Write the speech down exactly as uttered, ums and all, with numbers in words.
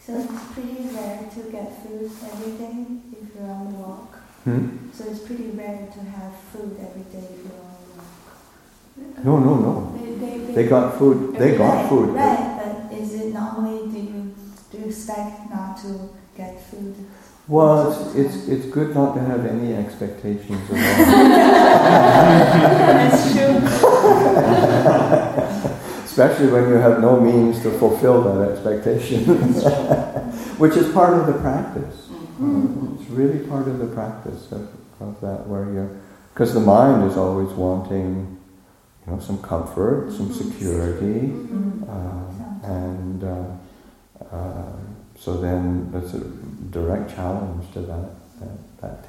So it's pretty rare to get food every day if you're on the walk. Hmm? So it's pretty rare to have food every day if you're on the walk. No, no, no. They, they, they, They got food. They got right, food. Right, but is it normally, do you, do you expect not to get food? Well, it's, it's it's good not to have any expectations at all. That's true. Especially when you have no means to fulfill that expectation, which is part of the practice. Mm-hmm. Uh, it's really part of the practice of, of that, where you're, because the mind is always wanting, you know, some comfort, some security, Mm-hmm. uh, and uh, uh, so then that's a direct challenge to that that, that